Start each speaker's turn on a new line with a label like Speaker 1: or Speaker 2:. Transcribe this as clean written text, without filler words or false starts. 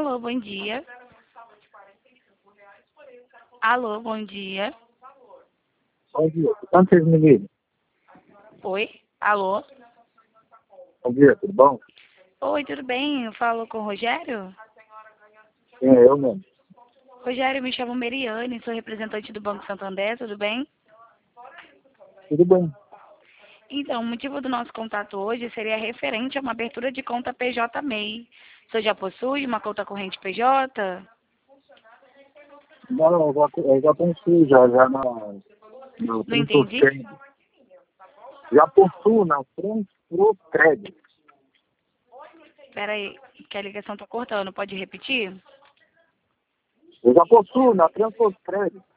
Speaker 1: Alô, bom dia. Alô, bom dia.
Speaker 2: Bom dia. Quanto vocês me ligam?
Speaker 1: Oi? Alô?
Speaker 2: Bom dia, tudo bom?
Speaker 1: Oi, tudo bem? Eu falo com o Rogério?
Speaker 2: Sim, é eu mesmo.
Speaker 1: Rogério, me chamo Meriane, sou representante do Banco Santander, tudo bem?
Speaker 2: Tudo bem.
Speaker 1: Então, o motivo do nosso contato hoje seria referente a uma abertura de conta PJ MEI. O senhor já possui uma conta corrente PJ?
Speaker 2: Não, eu já pensei no
Speaker 1: Não entendi.
Speaker 2: Transprocred. Já possuo na Transprocred.
Speaker 1: Espera aí, que a ligação está cortando, pode repetir?
Speaker 2: Eu já possuo na Transprocred.